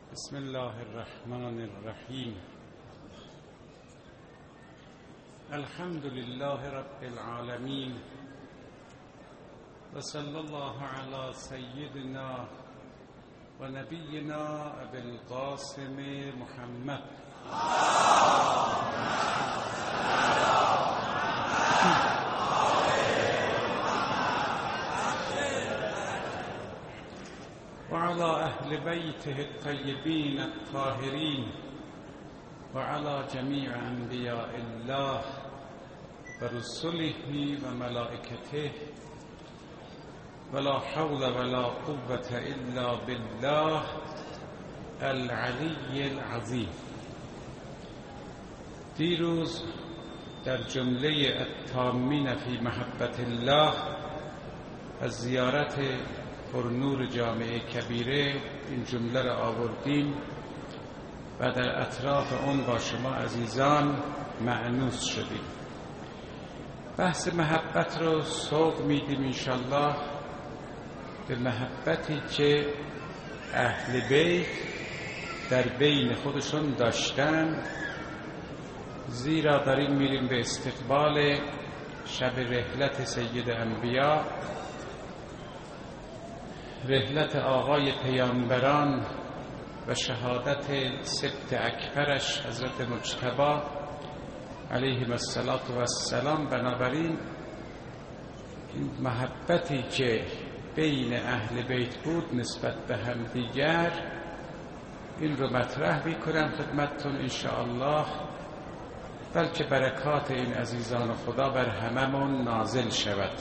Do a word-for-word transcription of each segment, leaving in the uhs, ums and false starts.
بسم الله الرحمن الرحیم. الحمد لله رب العالمین و صلی الله علی سیدنا و نبینا ابی القاسم محمد. وعلى أهل بيته الطيبين الطاهرين وعلى جميع أنبياء الله ورسله وملائكته ولا حول ولا قوة إلا بالله العلي العظيم. دیروز در جمله التامین فی محبت الله از زیارت پرنور جامعه کبیره این جمله را آوردیم و در اطراف اون با شما عزیزان مأنوس شدیم. بحث محبت رو سوق میدیم انشالله به محبتی که اهل بیت در بین خودشون داشتن، زیرا داریم میریم به استقبال شب رحلت سید انبیا، رحلت آقای پیامبران و شهادت سبط اکبرش حضرت مجتبی علیه السلام. بنابراین این محبتی که بین اهل بیت بود نسبت به هم دیگر، این رو مطرح میکنم خدمتتون انشاءالله، بلکه برکات این عزیزان خدا بر هممون نازل شود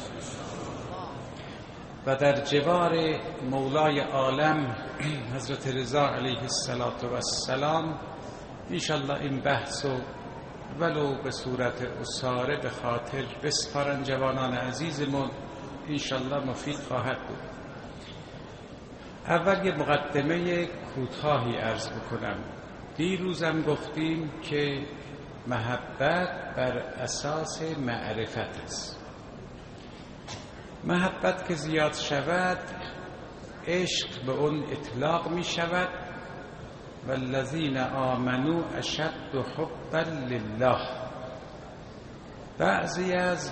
و در جوار مولای عالم حضرت رضا علیه السلام انشاءالله این بحثو ولو به صورت اساره به خاطر بسپارن جوانان عزیزمون، انشاءالله مفید خواهد بود. اول یه مقدمه کوتاهی عرض بکنم. دیروزم گفتیم که محبت بر اساس معرفت است. محبت که زیاد شود عشق به اون اطلاق می شود. والذین آمنوا اشد حبا لله. بعضی از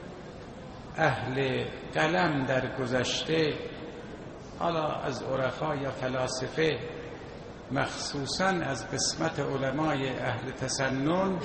اهل قلم در گذشته، حالا از عرفا یا فلاسفه، مخصوصا از قسمت علمای اهل تسنن،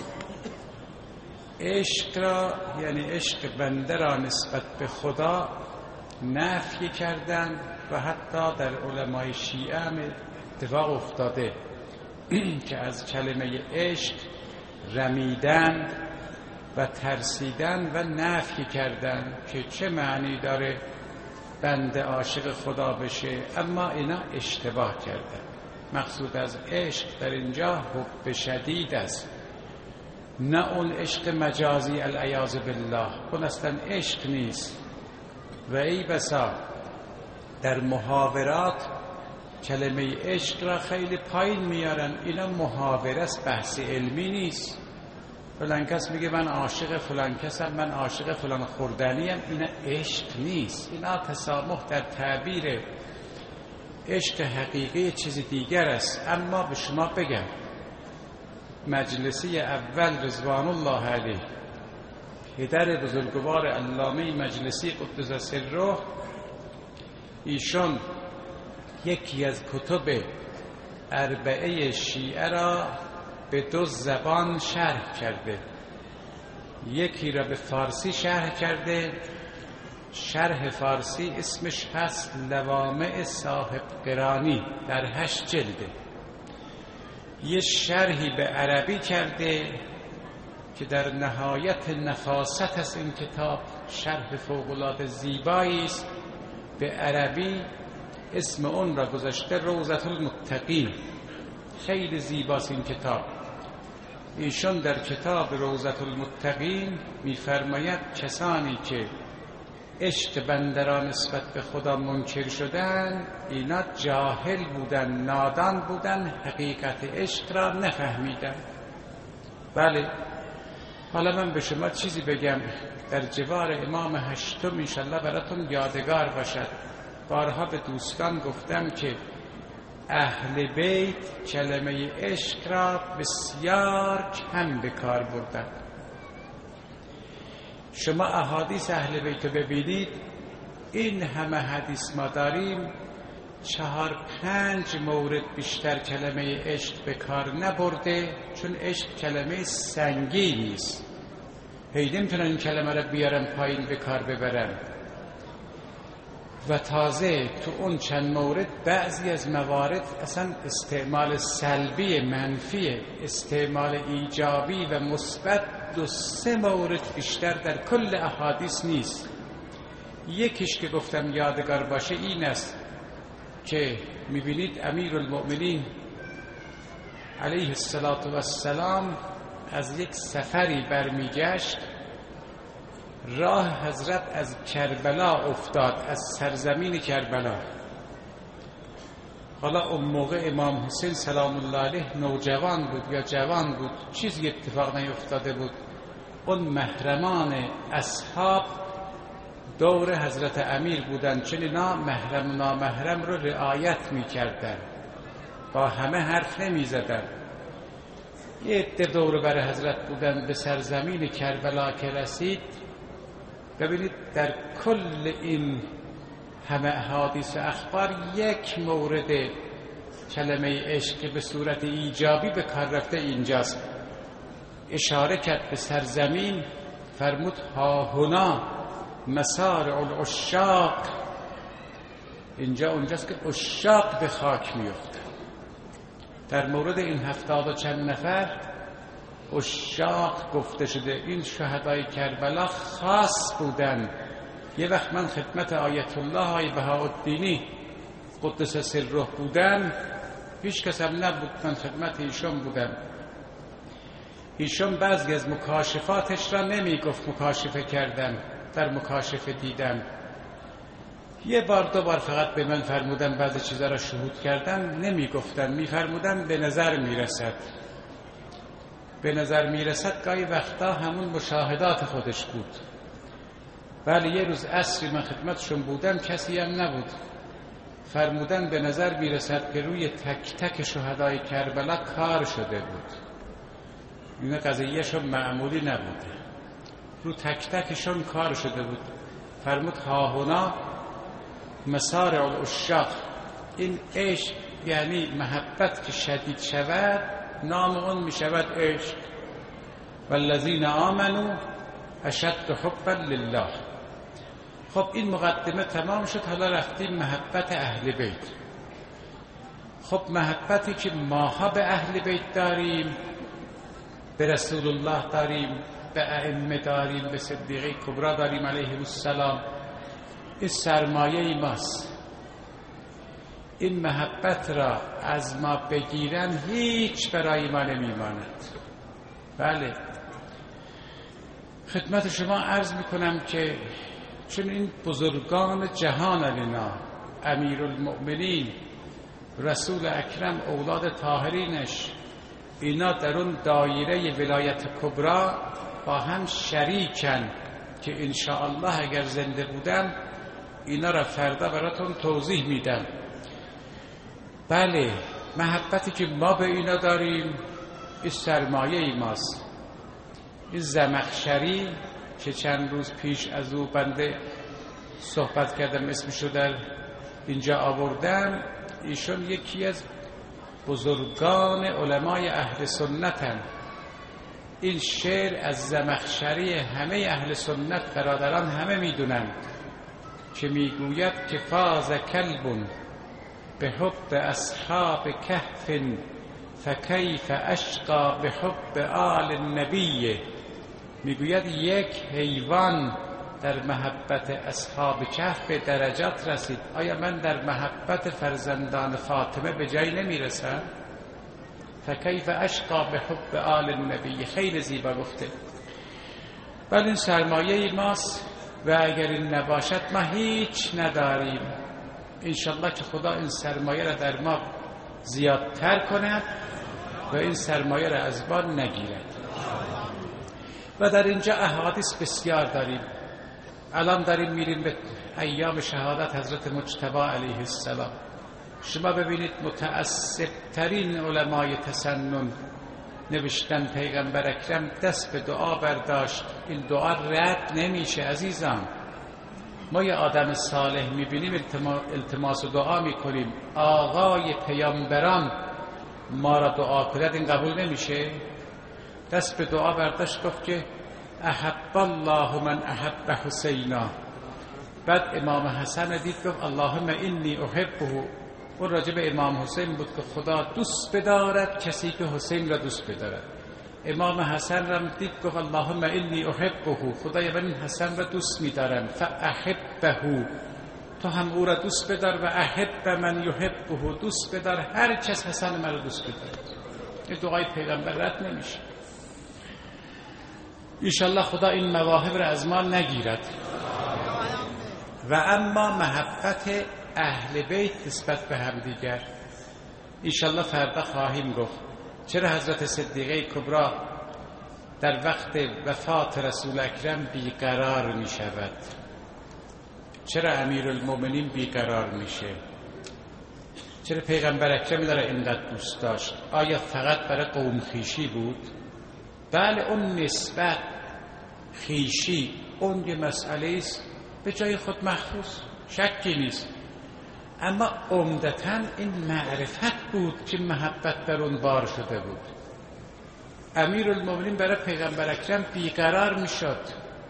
عشق را یعنی عشق بنده را نسبت به خدا نفی کردن و حتی در علمای شیعه هم اتفاق افتاده که از کلمه عشق رمیدن و ترسیدن و نفی کردن که چه معنی داره بنده عاشق خدا بشه، اما اینا اشتباه کردن. مقصود از عشق در اینجا حب شدید است، نه اون عشق مجازی العیاذ بالله، اون اصلا عشق نیست. و ای بسا در محاورات کلمه عشق را خیلی پایین میارن، اینا محاوره است، بحث علمی نیست. فلان کس میگه من عاشق فلان کسم، من عاشق فلان خوردنیم، اینا عشق نیست. اینا تسامح در تعبیر عشق حقیقی چیز دیگر است. اما به شما بگم مجلسی اول رضوان الله علیه، پدر بزرگوار علامه مجلسی قدس سره، ایشون یکی از کتب اربعه شیعه را به دو زبان شرح کرده. یکی را به فارسی شرح کرده، شرح فارسی اسمش هست لوامع صاحب قرانی، در هشت جلده. یه شرحی به عربی کرده که در نهایت نفاست است این کتاب، شرح فوق‌العاده زیبایی است به عربی. اسم اون را گذاشته روضة المتقین. خیلی زیباست این کتاب. ایشون در کتاب روضة المتقین می‌فرماید کسانی که عشق بنده را نسبت به خدا منکر شدن، اینا جاهل بودن، نادان بودن، حقیقت عشق را نفهمیدن. بله، حالا من به شما چیزی بگم در جوار امام هشتم انشالله براتون یادگار باشد. بارها به دوستان گفتم که اهل بیت کلمه عشق را بسیار کم به کار بردند. شما احادیث اهل بیت رو ببینید، این همه حدیث ما داریم، چهار پنج مورد بیشتر کلمه عشق به کار نبرده، چون عشق کلمه سنگینی است، هی نمیتونن این کلمه را بیارن پایین به کار ببرن. و تازه تو اون چند مورد بعضی از موارد اصلا استعمال سلبی منفی، استعمال ایجابی و مثبت، دو سه مورد بیشتر در کل احادیث نیست. یکیش که گفتم یادگار باشه این است که میبینید امیرالمؤمنین علیه السلام از یک سفری برمیگشت، راه حضرت از کربلا افتاد، از سرزمین کربلا. حالا اون موقع امام حسین سلام الله علیه نوجوان بود یا جوان بود، چیزی اتفاق نیفتاده بود. اون محرمان اصحاب دور حضرت امیر بودن، چون اینا محرم و نامحرم رو رعایت میکردن، با همه حرف نمیزدن. یه عده دور بر حضرت بودن. به سرزمین کربلا که رسید، ببینید در کل این همه حدیث و اخبار یک مورد کلمه عشق که به صورت ایجابی به کار رفته اینجاست. اشاره کرد به سرزمین، فرمود ها هنا مسارع العشاق، اینجا اونجاست که عشاق به خاک میفته. در مورد این هفتاد و چند نفر عشاق گفته شده. این شهدای کربلا خاص بودن. یه وقت من خدمت آیت الله های بهاءالدینی قدس سره بودم، هیچ کس هم نبود، من خدمت ایشون بودم. ایشون بعضی از مکاشفاتش را نمی گفت مکاشفه کردن، در مکاشفه دیدم. یه بار دو بار فقط به من فرمودن بعضی چیزا را شهود کردن، نمی گفتن، می فرمودن به نظر می رسد. به نظر می رسد گاهی وقتا همون مشاهدات خودش بود. ولی یه روز عصری من خدمتشون بودم، کسی هم نبود، فرمودن به نظر می رسد که روی تک تک شهدای کربلا کار شده بود. این قضیهشون معمولی نبوده، رو تک تکشون کار شده بود. فرمود ها هنا مسارع العشاق. این عشق یعنی محبت که شدید شود، نام اون می شود عشق. والذین آمنوا اشد حبا لله. خب این مقدمه تمام شد، حالا رفتیم محبت اهل بیت. خب محبتی که ماها به اهل بیت داریم، به رسول الله داریم، به ائمه داریم، به صدیقه کبرا داریم علیه السلام، این سرمایه ماست. این محبت را از ما بگیرن هیچ برای ما نمیماند. بله، خدمت شما عرض میکنم که چون این بزرگان جهان علینا، امیرالمؤمنین، رسول اکرم، اولاد طاهرینش، اینا در اون دایره ولایت کبرا با هم شریکن که انشاءالله اگر زنده بودم اینا را فردا براتون توضیح میدم. بله، محبتی که ما به اینا داریم این سرمایه ای ماست. این زمخشری که چند روز پیش از او بنده صحبت کردم، اسمشو در اینجا آوردم، ایشون یکی از بزرگان علمای اهل سنتن. این شعر از زمخشری همه اهل سنت برادران همه میدونن که میگوید که فاز کلب به حب اصحاب کهف فکیف اشقا به حب آل النبی. میگوید یک حیوان در محبت اصحاب کهف به درجات رسید، آیا من در محبت فرزندان فاطمه به جای نمیرسم؟ فکیف اشقا به حب آل النبی. خیلی زیبا گفته. ولی این سرمایه ماست و اگر این نباشد ما هیچ نداریم. انشالله که خدا این سرمایه را در ما زیادتر کند و این سرمایه را از ما نگیرد. و در اینجا احادیث بسیار داریم. الان داریم میریم به ایام شهادت حضرت مجتبی علیه السلام. شما ببینید متعصب ترین علمای تسنن نوشتن پیغمبر اکرم دست به دعا برداشت، این دعا رد نمیشه عزیزان. ما یه آدم صالح میبینیم التماس و دعا میکنیم، آقای پیامبران ما را دعا کند، این قبول نمیشه؟ دست به دعا برداشت گفت که احب الله من احب حسینا. بعد امام حسن دید گفت اللهم انی احبه. و راجع به امام حسین بود که خدا دوست بدارد کسی که حسین را دوست بدارد. امام حسن را دید گفت اللهم انی احبه، خدای من حسن را دوست می‌دارم، فاحبه، تو هم او را دوست بدار، و احب من یحبه، دوست بدار هر کس حسن من را دوست بدارد. این دعای پیغمبر رد نمیشه. انشالله خدا این مواهب را از ما نگیرد. و اما محبت اهل بیت نسبت به هم دیگر انشالله فردا خواهیم گفت. چرا حضرت صدیقه کبری در وقت وفات رسول اکرم بیقرار می شود؟ چرا امیرالمومنین بیقرار میشه؟ چرا پیغمبر اکرم داره اینقدر دوست داشت؟ آیا فقط برای قوم خیشی بود؟ بله، اون نسبت خیشی اون یه مسئله است به جای خود محفوظ، شکی نیست، اما عمدتاً این معرفت بود که محبت در اون بار شده بود. امیرالمومنین برای پیغمبر اکرم بیقرار میشد،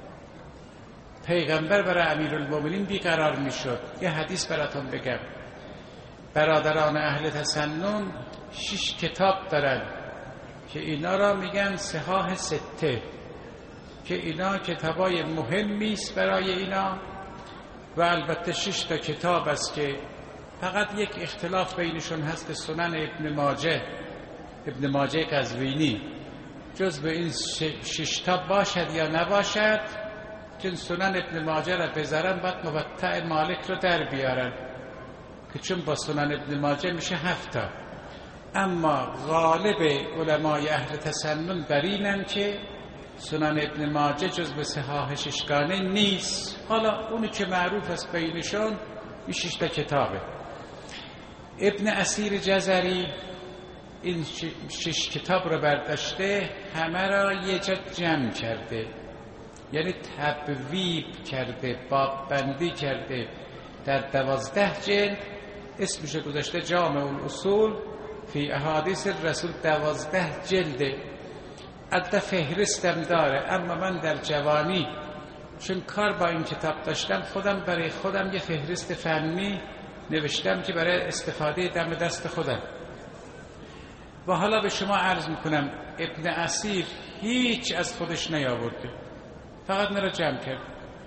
پیغمبر برای امیرالمومنین بیقرار میشد. یه حدیث براتون بگم. برادران اهل تسنن شش کتاب دارن که اینا را میگن صحاح سته، که اینا کتابای مهمی است برای اینا، و البته شش تا کتاب است که فقط یک اختلاف بینشون هست، سنن ابن ماجه ابن ماجه قزوینی جز به این شش تا باشد یا نباشد، که سنن ابن ماجه را بذارن بعد موطأ مالک رو در بیارن، که چون با سنن ابن ماجه میشه هفت تا. اما غالب علمای اهل تسنن بر اینن که سنن ابن ماجه جز به صحاح ششگانه نیست. حالا اونی که معروف است بینشون این شش تا کتابه. ابن اسیر جزری این شش کتاب رو برداشته، همه را یه جا جمع کرده، یعنی تبویب کرده، باب بندی کرده در دوازده جلد. اسمش گذاشته جامع الاصول فی احادیث الرسول. دوازده جلده، عدد فهرستم داره. اما من در جوانی چون کار با این کتاب داشتم، خودم برای خودم یه فهرست فنی نوشتم که برای استفاده دم دست خودم. و حالا به شما عرض میکنم ابن اسیر هیچ از خودش نیاورده، فقط مرا جمع کرد.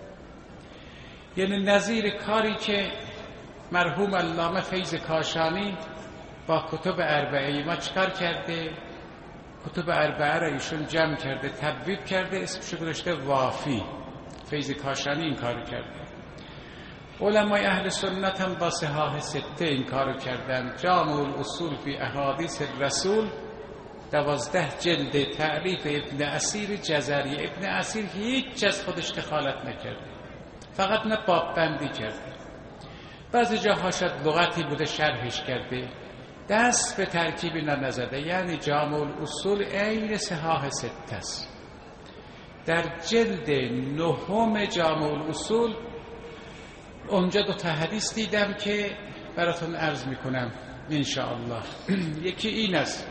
یعنی نظیر کاری که مرحوم علامه فیض کاشانی با کتب اربعه ما چکار کرده؟ کتب اربعه را ایشون جمع کرده، تبویب کرده، اسمش گذاشته وافی. فیض کاشانی این کارو کرده. علمای اهل سنت هم با صحاح سته این کارو کردن. جامع الاصول فی احادیث الرسول، دوازده جلد، تعریف ابن اسیر جزری. ابن اسیر هیچ از خودش دخالت نکرده، فقط نه باب بندی کرده. بعضی جاها شاید لغتی بوده شرحش کرده، دست به ترکیب اینا نزده. یعنی جامع الاصول عین صحاح سته است. در جلد نهم جامع الاصول اونجا دو تا حدیث دیدم که براتون عرض میکنم انشاءالله. یکی این است،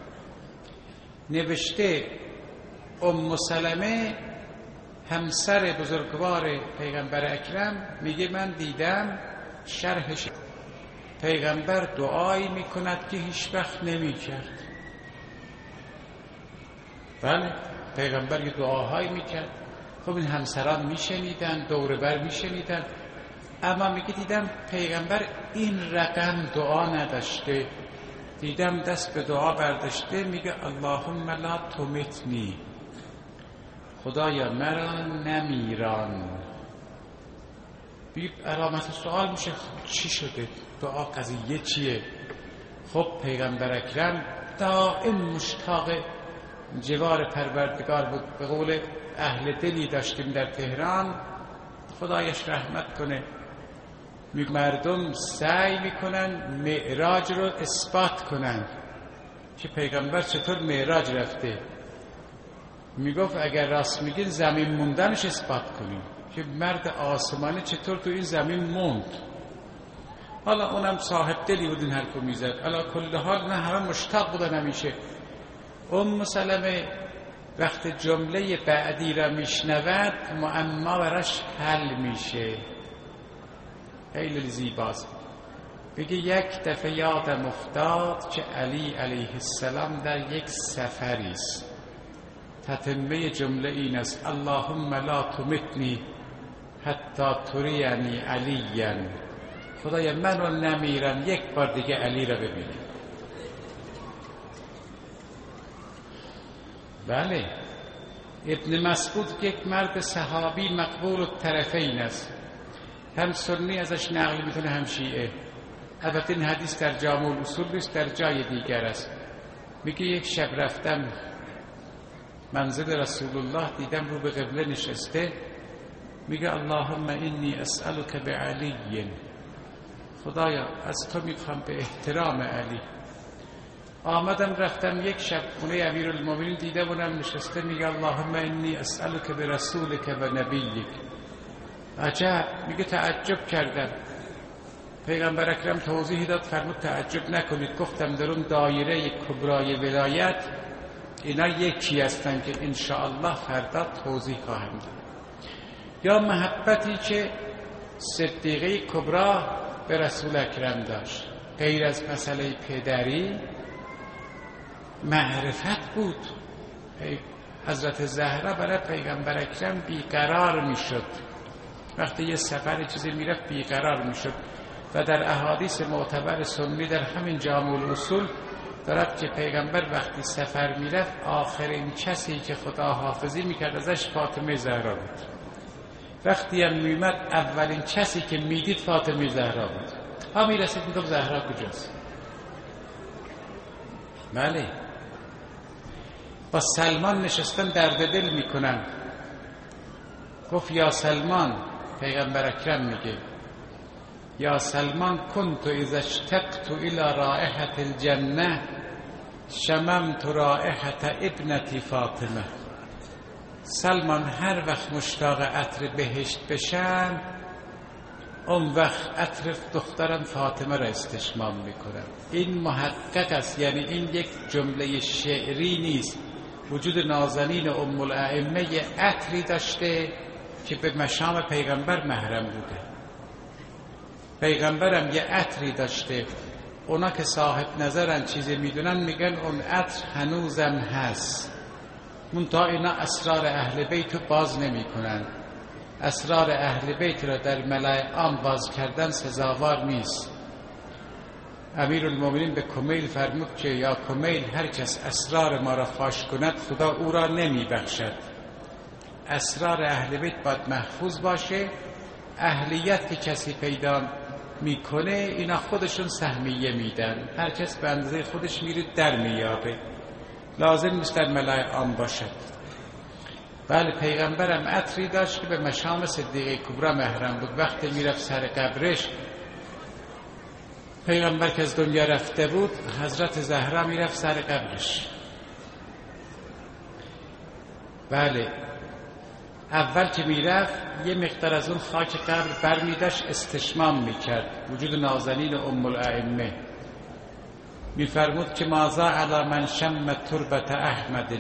نوشته ام سلمه همسر بزرگوار پیغمبر اکرم میگه من دیدم شرحش، پیغمبر دعایی میکند که هیچ وقت نمیکرد. بله، پیغمبر یه دعاهایی میکرد. خب این همسران میشنیدن، دور بر میشنیدن، اما میگه دیدم پیغمبر این رقم دعا نداشته. دیدم دست به دعا برداشته، میگه اللهم لا تمتنی، خدایا مرا نمیران. بی علامت سوال میشه چی شده؟ دعا قضیه چیه؟ خب پیغمبر اکرم دائم مشتاق جوار پروردگار بود. به قول اهل دلی داشتیم در تهران، خدایش رحمت کنه، مردم سعی میکنن معراج رو اثبات کنن که پیغمبر چطور معراج رفته. میگفت اگر راست میگین زمین موندنش اثبات کنیم که مرد آسمانی چطور تو این زمین موند. حالا اونم صاحب دلی بود این حرفو میزد. حالا کل حال نه همه مشتاق بودن همیشه. ام سلمه وقت جمله بعدی را میشنود معما براش حل میشه. خیلی زیباست. بگه یک دفعه یادم افتاد که علی علیه السلام در یک سفری است. تتمه جمله این است: اللهم لا تمتنی حتی ترینی علیا. خدایا منو نمیرم یک بار دیگه علی را ببینم. بله، ابن مسعود یک مرد صحابی مقبول الطرفین است، هم سنی ازش نقل میکنه هم شیعه. البته این حدیث در جامع الاصول نیست، در جای دیگر است. میگه یک شب رفتم منزل رسول الله، دیدم رو به قبله نشسته، میگه اللهم انی اسألک بعلی، خدایا از تو میخوام به احترام علی. آمدم رفتم یک شب خونه امیرالمومنین، دیدم اونم نشسته، میگه اللهم انی اسألک برسولک و نبیک. عجب، میگه تعجب کردم. پیغمبر اکرم توضیح داد، فرمود تعجب نکنید. گفتم در اون دایره کبرای ولایت اینا یکی هستن که انشاءالله فردا توضیح خواهم داد. یا محبتی که صدیقه کبرا به رسول اکرم داشت، غیر از مسئله پدری معرفت بود. حضرت زهرا برای پیغمبر اکرم بیقرار میشد، وقتی یه سفر چیزی میرفت بیقرار میشد. و در احادیث معتبر سنی در همین جامع الاصول دارد که پیغمبر وقتی سفر میرفت آخرین کسی که خدا حافظی میکرد ازش فاطمه زهرا بود. وقتی هم میمد اولین کسی که میدید فاطمه زهرا بود. ها میرسید میگفت زهرا کجاست؟ بله. با سلمان نشستن درد دل میکنن. گفت یا سلمان، پیغمبر اکرم میگه یا سلمان کنت اذا اشتقت الى رائحة الجنه شممت رائحة ابنتی فاطمه. سلمان هر وقت مشتاق عطر بهشت بشم، اون وقت عطر دخترم فاطمه را استشمام میکنم. این محقق است، یعنی این یک جمله شعری نیست. وجود نازنین ام الائمه یه عطری داشته که به مشام پیغمبر محرم بوده. پیغمبرم یه عطری داشته، اونا که صاحب نظرن چیزی میدونن میگن اون عطر هنوزم هست. منتها اینا اسرار اهل بیت رو باز نمی کنن. اسرار اهل بیت را در ملأ عام باز کردن سزاوار نیست. امیرالمومنین به کمیل فرمود که یا کمیل، هر کس اسرار ما را فاش کند خدا او را نمی بخشد. اسرار اهل بیت باید محفوظ باشه. اهلیت که کسی پیدا میکنه اینا خودشون سهمیه میدن، هر کس به اندازه خودش میره در میابه، لازم نیست در ملأ عام باشد. بله، پیغمبرم عطری داشت که به مشام صدیقه کبرا محرم بود. وقتی میرفت سر قبرش، پیغمبر که از دنیا رفته بود، حضرت زهرا میرفت سر قبرش. بله، اول که میرفت یه مقدار از اون خاک قبر بر میداشت استشمام میکرد. وجود نازنین ام الائمه میفرمود که مازا علی من شم تربت احمد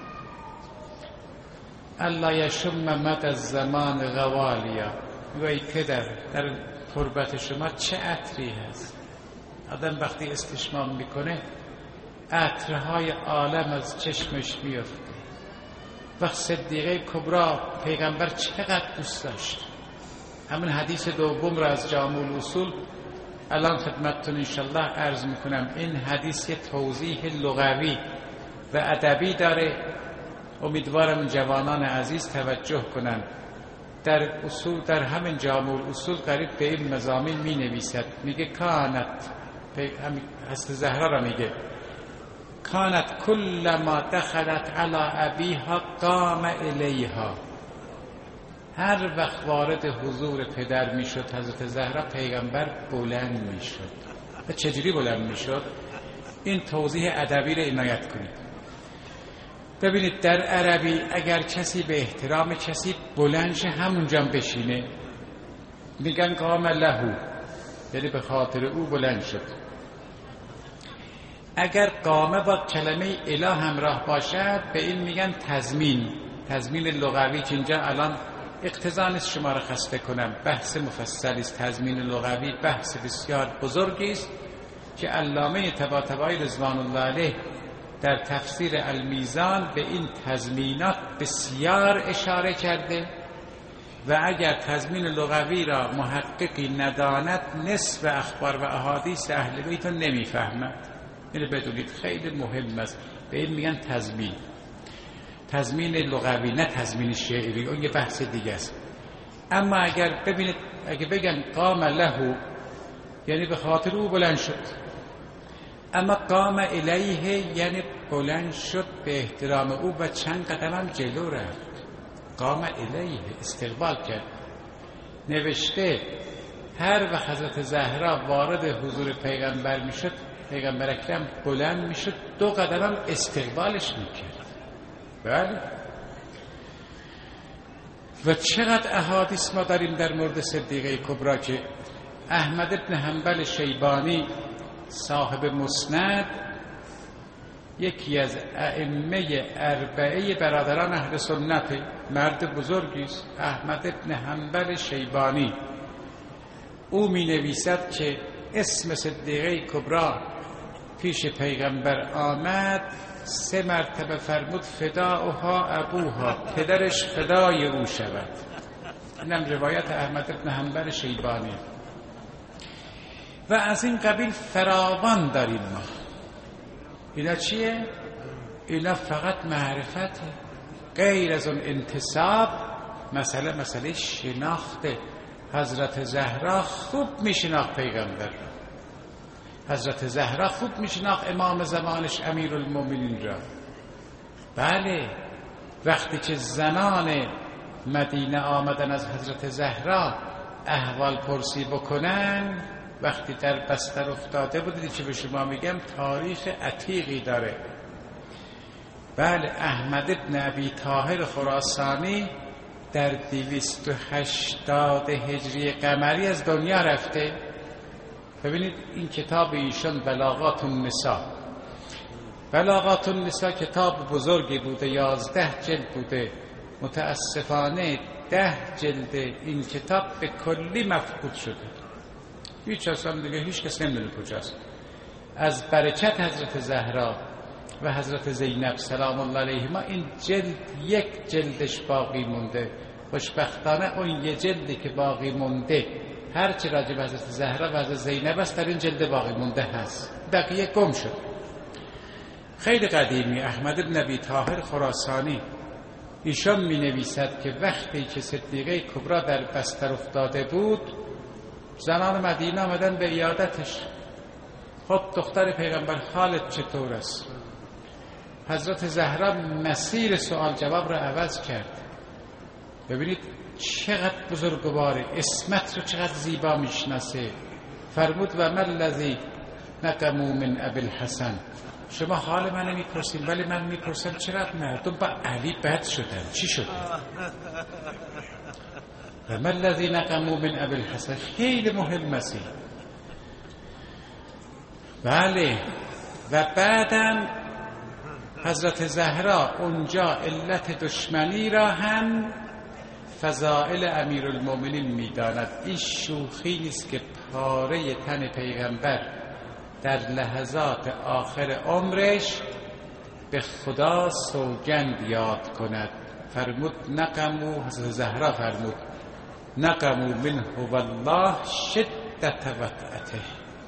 الا یشم مد الزمان غوالیا. میگوی پدر، در تربت شما چه عطری هست؟ آدم وقتی استشمام میکنه عطرهای عالم از چشمش میفته. وقت صدیقه کبرا پیغمبر چقدر دوست داشت. همین حدیث دوم را از جامع الاصول الان خدمتتون انشالله عرض میکنم. این حدیث توضیح لغوی و ادبی داره، امیدوارم جوانان عزیز توجه کنند. در اصول، در همین جامع الاصول قریب به این مضامین می نویسد. میگه کانت، حضرت زهرا را میگه کانت کل ما دخلت علی ابیها قام الیها. هر وقت وارد حضور پدر میشد حضرت زهرا، پیغمبر بلند میشد. و چجوری بلند میشد؟ این توضیح ادبی رو عنایت کنید. ببینید در عربی اگر کسی به احترام کسی بلند شه همونجا بشینه میگن قام له، یعنی به خاطر او بلند شد. اگر قامه با کلمه اله همراه باشد به این میگن تضمین. تضمین لغوی که اینجا الان اقتضا نیست شما را خسته کنم، بحث مفصلی است. تضمین لغوی بحث بسیار بزرگی است که علامه طباطبایی رضوان الله علیه در تفسیر المیزان به این تضمینات بسیار اشاره کرده و اگر تضمین لغوی را محققی نداند نصف اخبار و احادیث اهل بیت را نمیفهمد. اینو بدونید خیلی مهم است. به این میگن تضمین. تضمین لغوی، نه تضمین شعری، اون یه بحث دیگه است. اما اگر ببینید اگه بگن قام له یعنی به خاطر او بلند شد، اما قام الیه یعنی بلند شد به احترام او و چند قدم هم جلو رفت. قام الیه استقبال کرد. نوشته هر وقت حضرت زهرا وارد حضور پیغمبر میشد پیغمبر اکرم بلند میشد، دو قدم هم استقبالش میکرد. بله. و چقدر احادیث ما داریم در مورد صدیقه کبرا که احمد بن حنبل شیبانی صاحب مسند، یکی از ائمه اربعه برادران اهل سنت، مرد بزرگی است، احمد بن حنبل شیبانی. او می نویسد که اسم صدیقه کبرا پیش پیغمبر آمد، سه مرتبه فرمود فداؤها ابوها، پدرش فدای او شود. اینم روایت احمد بن حنبل شیبانی. و از این قبیل فراوان داریم ما. اینا چیه؟ اینا فقط معرفته، غیر از اون انتساب. مسئله مسئله شناخته. حضرت زهرا خوب میشناخت پیغمبر، حضرت زهرا خوب میشناخت امام زمانش امیرالمومنین را. بله، وقتی که زنان مدینه آمدن از حضرت زهرا احوال پرسی بکنن، وقتی در بستر افتاده بودید که به شما میگم تاریخ عتیقی داره. بله، احمد بن ابی طاهر خراسانی در دویست و هشتاد هجری قمری از دنیا رفته. ببینید این کتاب ایشان بلاغات النساء. بلاغات النساء کتاب بزرگی بوده، یازده جلد بوده. متاسفانه ده جلد این کتاب به کلی مفقود شده. هیچ اصلا دیگه هیچ کس نمیدونه کجاست. از برکت حضرت زهرا و حضرت زینب سلام الله علیهما این جلد یک جلدش باقی مونده. خوشبختانه اون یه جلدی که باقی مونده هرچی راجع به حضرت زهرا و حضرت زینب است در این جلد باقی مونده هست، بقیه گم شد. خیلی قدیمی. احمد بن ابی طاهر خراسانی ایشان می نویسد که وقتی که صدیقه کبرا در بستر افتاده بود، زنان مدینه آمدن به عیادتش. خب دختر پیغمبر حالت چطور است؟ حضرت زهرا مسیر سوال جواب را عوض کرد. ببینید چقدر بزرگواره، اسمت رو چقدر زیبا میشناسه. فرمود و من الذی نقموا من ابی الحسن. شما حال منو میپرسین ولی من میپرسم چقدر مردم با علی بد شدن، چی شده؟ و من الذی نقموا من ابی الحسن خیلی مهم است. بله. و بعدم حضرت زهرا اونجا علت دشمنی را هم فضائل امیرالمومنین میداند. این شوخی نیست که پاره تن پیغمبر در لحظات آخر عمرش به خدا سوگند یاد کند. فرمود نقمو، حضرت زهرا فرمود نقمو منه والله شدت وقعته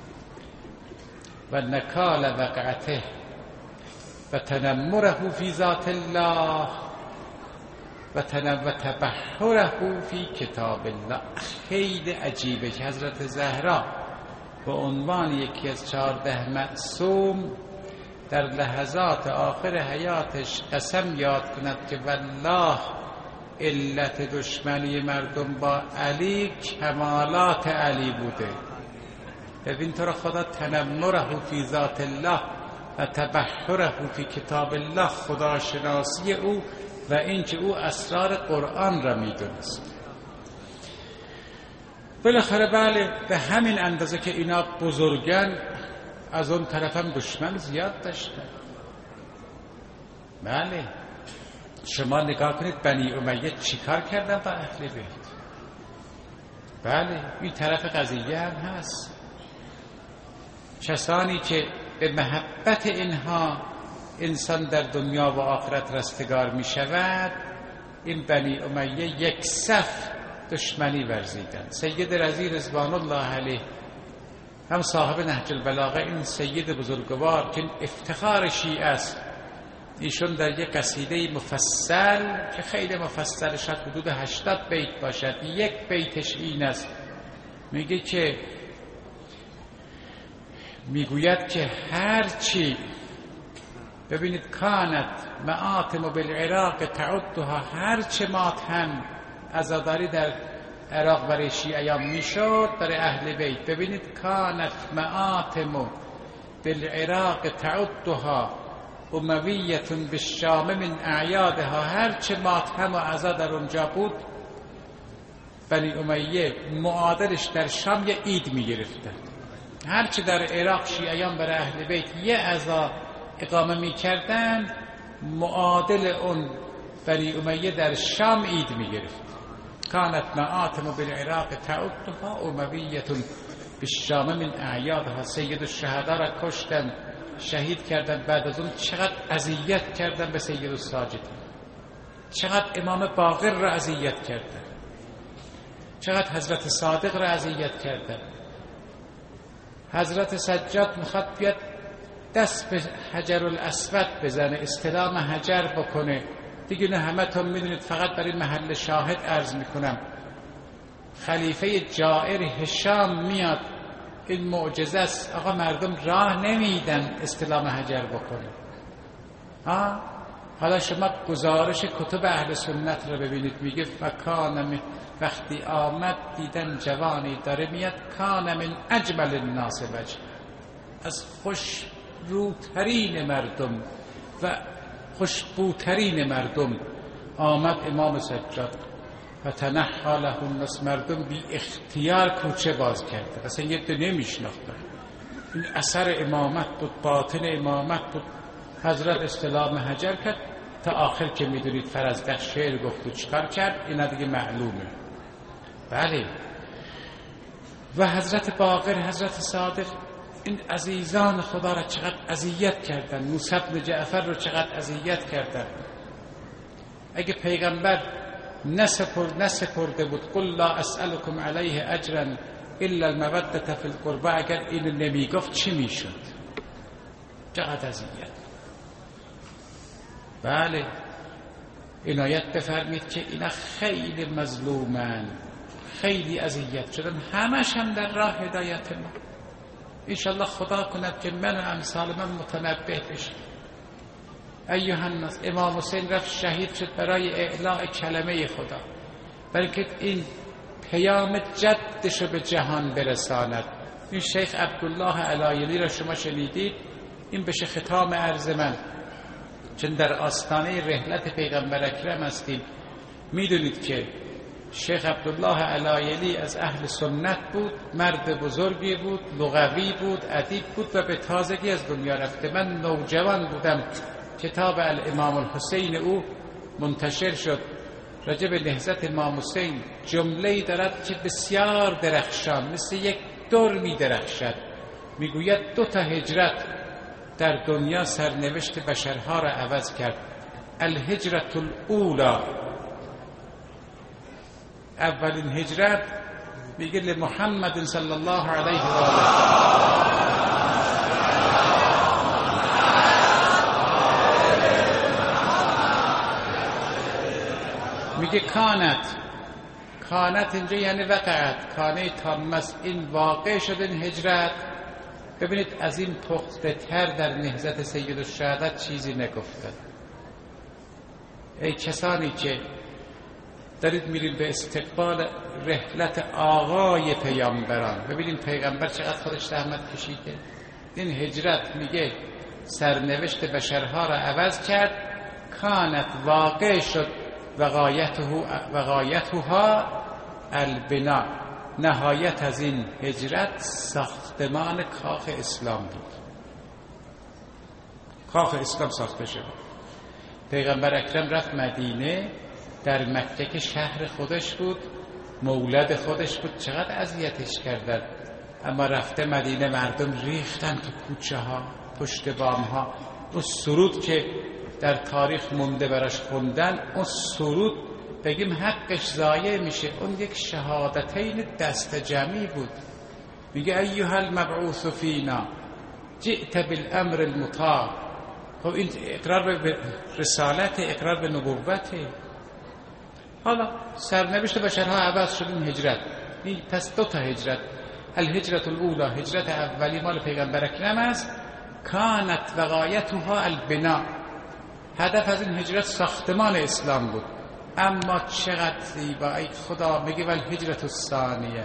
و نکال وقعته و تنمره فی ذات الله و تبحره فی کتاب الله. خیلی عجیبه که حضرت زهرا به عنوان یکی از چهارده معصوم در لحظات آخر حیاتش قسم یاد کند که والله علت دشمنی مردم با علی کمالات علی بوده. ببین تو را خدا تنمره فی ذات الله و تبحره فی کتاب الله، خداشناسی او و اینکه او اسرار قرآن را میدونست. بالاخره بله به همین اندازه که اینا بزرگن از اون طرف هم دشمن زیاد داشتن. بله شما نگاه کنید بنی امیه چی کار کردن با اهل بیت. بله این طرف قضیه هم هست. کسانی که به محبت اینها انسان در دنیا و آخرت رستگار می شود، این بنی امیه یک صف دشمنی ورزیدن. سید رضی رضوان الله علیه هم صاحب نهج البلاغه، این سید بزرگوار که افتخار شیعه است، ایشون در یک قصیده مفصل که خیلی مفصل شد حدود هشتاد بیت باشد، یک بیتش این است، میگه که میگوید که هر چی ببینید کانت معاتم بالعراق تعدها، هر چه ماتم عزاداری در عراق برای شیعیان میشد برای اهل بیت. ببینید کانت معاتم بالعراق تعدها امویتون بالشام من اعیادها، هر چه ماتم و عزا در اونجا بود بنی امیه معادلش در شام یه عید میگرفتن. هر چه در عراق شیعیان برای اهل بیت یه عزا اقامه میکردن، معادل اون بنی امیه در شام عید میگرفت. کانت معاتم بالعراق تعدها امویتون بالشام من اعیادها. سید الشهدا را کشتن، شهید کردن. بعد از اون چقدر اذیت کردن به سید الساجدین، چقدر امام باقر را اذیت کردن، چقدر حضرت صادق را اذیت کردن. حضرت سجاد میخواد بیاد دست به حجر الاسود بزنه، استلام حجر بکنه. دیگه نه همه تون میدونید، فقط برای محل شاهد عرض میکنم. خلیفه جائر هشام میاد، این معجزه است، آقا مردم راه نمیدن استلام حجر بکنه. ها حالا شما گزارش کتب اهل سنت رو ببینید، میگه فکان وقتی آمد دیدن جوانی داره میاد، کان من اجمل الناس وجه، از خوش روترین مردم و خوشبوترین مردم آمد امام سجاد و تنحا له الناس. مردم بی اختیار کوچه باز کرده، اصلا یه ده نمیشناختن. این اثر امامت بود، باطن امامت بود. حضرت استلام حجر کرد تا آخر که میدونید فرزدق شعر گفت و چکار کرد، اینا دیگه معلومه. بله و حضرت باقر، حضرت صادق، این عزیزان خدا را چقدر اذیت کردن. موسی بن جعفر رو چقدر اذیت کردن. اگه پیغمبر نسپر نسپرده بود قل لا اسألكم علیه اجرا الا المودة فی القربى، اگر اینو نمیگفت چی میشد؟ چقدر اذیت. بله عنایت بفرمید که اینا خیلی مظلومن، خیلی اذیت شدن، همش هم در راه هدایت ما. انشالله خدا کند که من و امثال من متنبه بشیم. ایها الناس، امام حسین رفت شهید شد برای اعلاء کلمه خدا، برای که این پیام جدش رو به جهان برساند. این شیخ عبدالله علایلی را شما شنیدید، این بشه ختام عرض من، چون در آستانه رحلت پیغمبر اکرم هستیم. میدونید که شیخ عبدالله علایلی از اهل سنت بود، مرد بزرگی بود، لغوی بود، ادیب بود و به تازگی از دنیا رفته. من نوجوان بودم کتاب الامام الحسین او منتشر شد راجع به نهضت امام حسین. جمله‌ای دارد که بسیار درخشان، مثل یک در می درخشد. میگوید دو تا هجرت در دنیا سرنوشت بشرها را عوض کرد. الهجرت الاولا، اولین هجرت میگه لمحمد صلی الله علیه و آله، میگه کانت، کانت اینجا یعنی وقعت، کانه تامست، این واقع شد این هجرت. ببینید از این پخته تر در نهضت سید الشهدا چیزی نگفتن. ای کسانی که دارید میریم به استقبال رحلت آقای پیامبران. ببینیم پیغمبر چقدر خودش زحمت کشیده. این هجرت میگه سرنوشت بشرها را عوض کرد. کانت واقع شد وقایتها البنا، نهایت از این هجرت ساختمان کاخ اسلام بود. کاخ اسلام ساخته شد. پیغمبر اکرم رفت مدینه، در مکه که شهر خودش بود، مولد خودش بود، چقدر اذیتش کردن، اما رفته مدینه مردم ریختن تو کوچه ها، پشت بام ها. اون سرود که در تاریخ مونده براش خوندن، اون سرود بگیم حقش ضایع میشه. اون یک شهادتین دست جمعی بود. میگه ایها المبعوث فینا جئت بالامر المطاع. خب این اقرار به رسالت، اقرار به نبوته. حالا سرنوشت بشرها عوض شد. این هجرت، این پس دو تا هجرت. الهجرت الاولی، هجرت اولی مال پیغمبر اکرم است. کانت وقایتها البنا، هدف از این هجرت ساختمان اسلام بود. اما چقدر زیبا، ای خدا. میگه والهجرت الثانیه،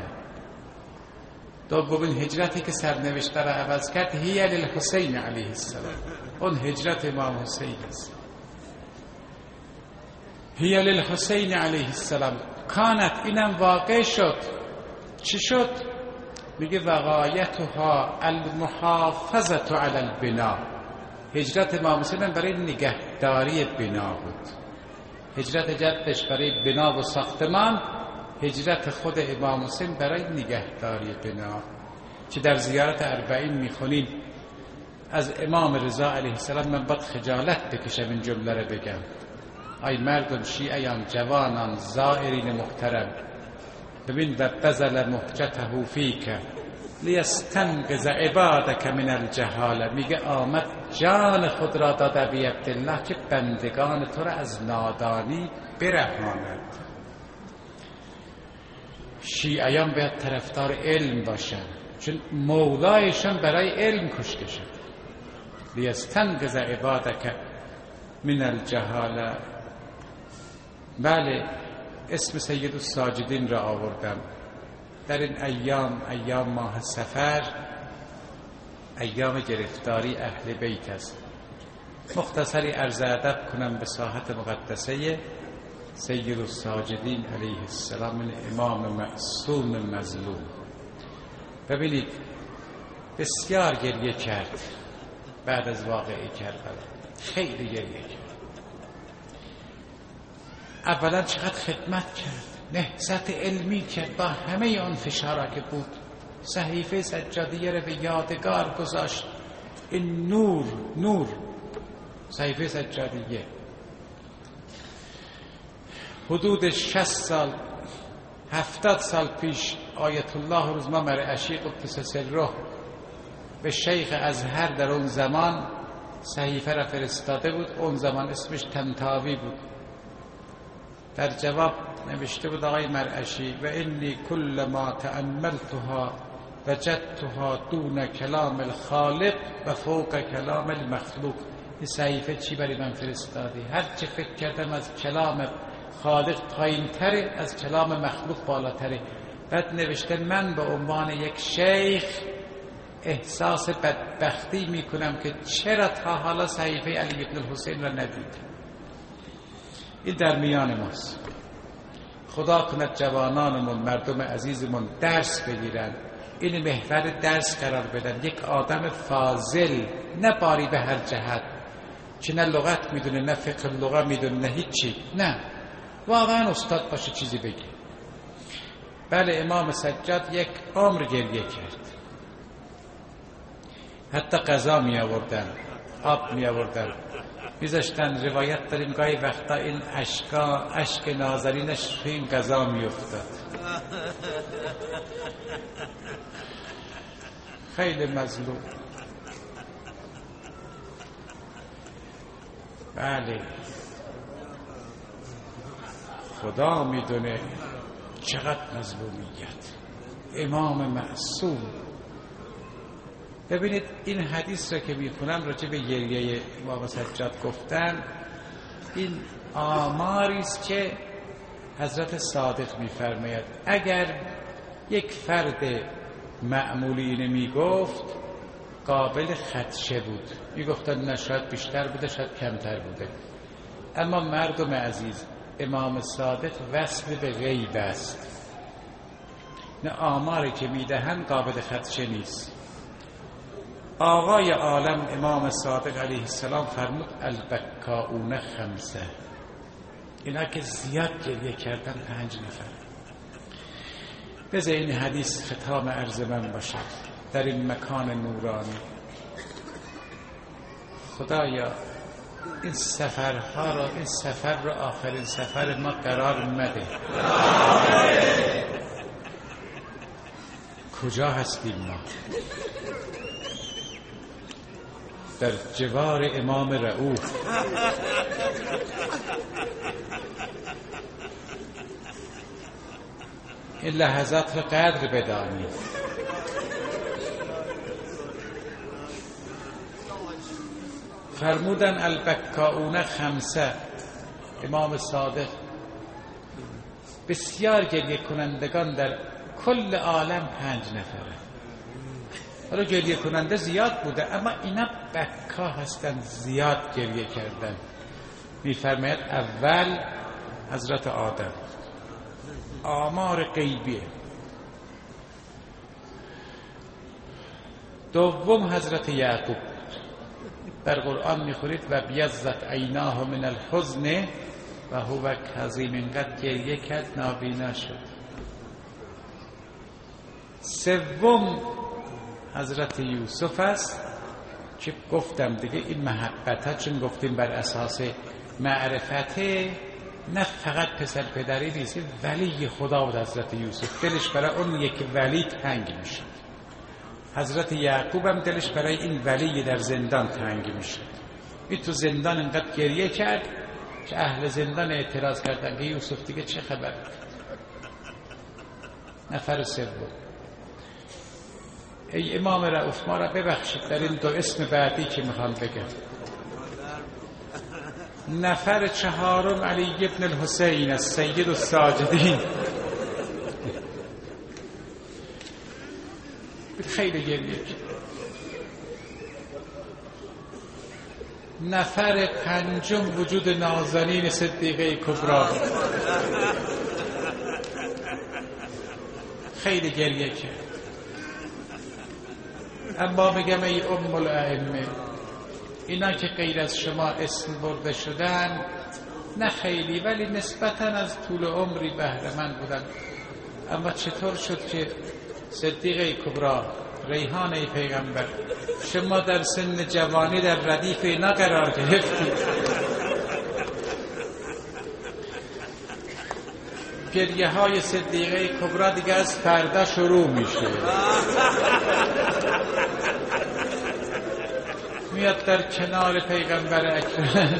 دومین هجرتی که سرنوشت را عوض کرد، هی للحسین علیه السلام. اون هجرت امام حسین است. هی للحسین علیه السلام. کانت، اینم واقع شد. چی شد؟ میگه وقایتها المحافظت علی البنا. هجرت امام حسین برای نگهداری بنا بود. هجرت جدش برای بنا و ساختمان، هجرت خود امام حسین برای نگهداری بنا. که در زیارت اربعین میخونیم از امام رضا علیه السلام، من باید خجالت بکشم این جمله رو بگم. ای مردم شیعیان، جوانان، زائرین محترم، ببین و بذل محجته فیک لیستنقذ عبادک من الجهاله. میگه آمد جان خود را داد ابی عبدالله که بندگان تو را از نادانی برهاند. شیعیان باید طرفدار علم باشن، چون مولایشان برای علم کشته شد. لیستنقذ عبادک من الجهاله. بله، اسم سید الساجدین را آوردم. در این ایام، ایام ماه صفر، ایام گرفتاری اهل بیت است. مختصری عرض ادب کنم به ساحت مقدسه سید الساجدین علیه السلام، من امام معصوم مظلوم. ببینید بسیار گریه کرد بعد از واقعه کربلا، خیلی گریه کرد. اولا چقدر خدمت کرد، نهضت علمی کرد با همه آن فشارا که بود. صحیفه سجادیه رو به یادگار گذاشت. این نور نور صحیفه سجادیه حدود شصت سال هفتاد سال پیش آیت الله روزما مرعشی قدس سره به شیخ ازهر در اون زمان صحیفه را فرستاده بود. اون زمان اسمش طنطاوی بود. در جواب نوشته بود آقای مرعشی و انی کل ما تأملتها وجدتها دون کلام الخالق و فوق کلام المخلوق. این صحیفه چی برای من فرستادی؟ هر چه فکر کردم از کلام خالق پایین تره، از کلام مخلوق بالاتره. بعد نوشته من به عنوان یک شیخ احساس بدبختی میکنم که چرا تا حالا صحیفه علی بن الحسین را ندید. این در میان ماست. خدا کند جوانانمون، مردم عزیزمون درس بگیرن، این محور درس قرار بدن. یک آدم فاضل، نه باری به هر جهت که نه لغت میدونه نه فقه لغت میدونه نه هیچی، نه واقعا استاد باشه چیزی بگی. بله امام سجاد یک عمر گریه کرد، حتی غذا می آوردن، آب می آوردن میذاشتن. روایت داریم گاهی وقتا این اشکا اشک نازنینش توی این غذا می افتاد. خیلی مظلوم. بله خدا میدونه چقدر مظلومیت. امام معصوم. ببینید این حدیث را که میخونم راجع به گریه امام سجاد گفتن، این آماری است که حضرت صادق می‌فرماید اگر یک فرد معمولی اینو میگفت قابل خدشه بود، میگفتن نه شاید بیشتر بوده شاید کمتر بوده، اما مردم عزیز امام صادق وصل به غیب است، نه آماری که میدهن قابل خدشه نیست. آقای عالم امام صادق علیه السلام فرمود البکاؤون خمسه، اینا که زیاد گریه کردن پنج نفر. بذار این حدیث ختام عرض من باشد در این مکان نورانی. خدایا این سفرها را، این سفر را آخرین سفر ما قرار مده. کجا هستیم ما؟ در جوار امام رؤوف. این لحظات رو قدر بدانید. فرمودن البکاؤون خمسه، امام صادق بسیار گریه کنندگان در کل عالم پنج نفره. حالا گریه کننده زیاد بوده اما اینا بکا هستن، زیاد گریه کردن. میفرماید اول حضرت آدم، آمار غیبیه. دوم حضرت یعقوب، در قرآن میخورید و بیضت عیناه من الحزن و هو کظیم، اینقدر گریه کرد نابینا شد. سوم حضرت یوسف است که گفتم دیگه این محبت ها چون گفتیم بر اساس معرفته، نه فقط پسر پدری نیست، ولی خدا بود حضرت یوسف، دلش برای اون یک ولی تنگ میشه. حضرت یعقوب هم دلش برای این ولی در زندان تنگ میشه. این تو زندان انقدر گریه کرد که اهل زندان اعتراض کردن که یوسف دیگه چه خبر. نفر سوم، ای امام رؤوف ما را ببخشید در این دو اسم بعدی که میخوام بگم. نفر چهارم علی ابن الحسین از سید الساجدین، خیلی گریه کرد. نفر پنجم وجود نازنین صدیقه کبرا، خیلی گریه کرد. اما میگم ای ام الائمه، اینا که غیر از شما اسم برده شدن نه خیلی ولی نسبتاً از طول عمری بهره مند بودن. اما چطور شد که صدیقه کبرا، ریحانه پیغمبر، شما در سن جوانی در ردیف اینا قرار گرفتید؟ گریه های صدیقه کبرا دیگه از فردا شروع میشه، میاد در کنار پیغمبر اکرم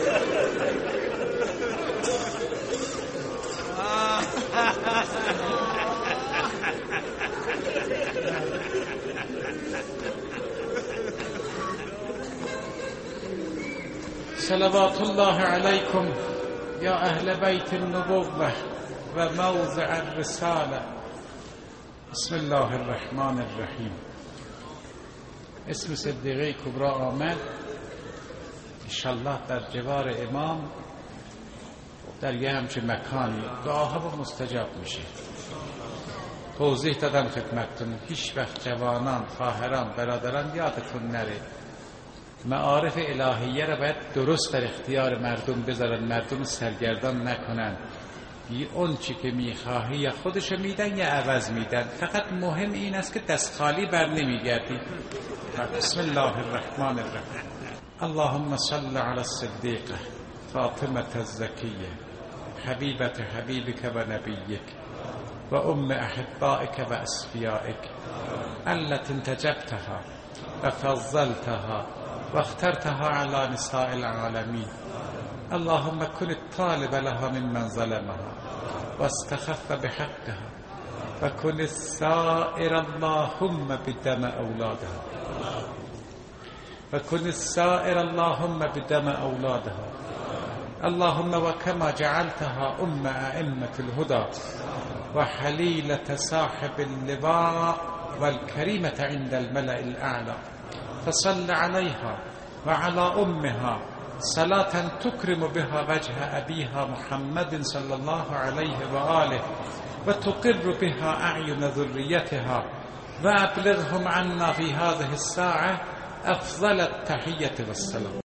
صلوات الله علیکم یا اهل بیت النبوة و موضع الرساله. بسم الله الرحمن الرحیم. اسم صدیقه کبرا آمد، انشالله در جوار امام در یه همچه مکانی دعاها مستجاب میشه. توضیح دادم خدمتتون، هیچ وقت جوانان، خواهران، برادران یادتون نره معارف الهیه را باید درست در اختیار مردم بذارن، مردم سرگردان نکنن. اون چی که میخواهی یا خودشو میدن یا عوض میدن، فقط مهم این است که دست خالی بر نمیگردی. بسم الله الرحمن الرحیم. اللهم صل علی الصدیقه فاطمه الزکیه حبیبت حبیبک و نبیک و ام احبائک و اصفیائک التي انتجبتها و فضلتها و اخترتها على نساء العالمین. اللهم كن الطالب لها ممن ظلمها واستخف بحقها وكن السائر اللهم بدم أولادها وكن السائر اللهم بدم أولادها اللهم وكما جعلتها أم أئمة الهدى وحليلة صاحب اللواء والكريمة عند الملأ الأعلى، فصل عليها وعلى أمها صلاة تكرم بها وجه أبيها محمد صلى الله عليه وآله وتقر بها أعين ذريتها، وأبلغهم عنا في هذه الساعة أفضل التحية والسلام.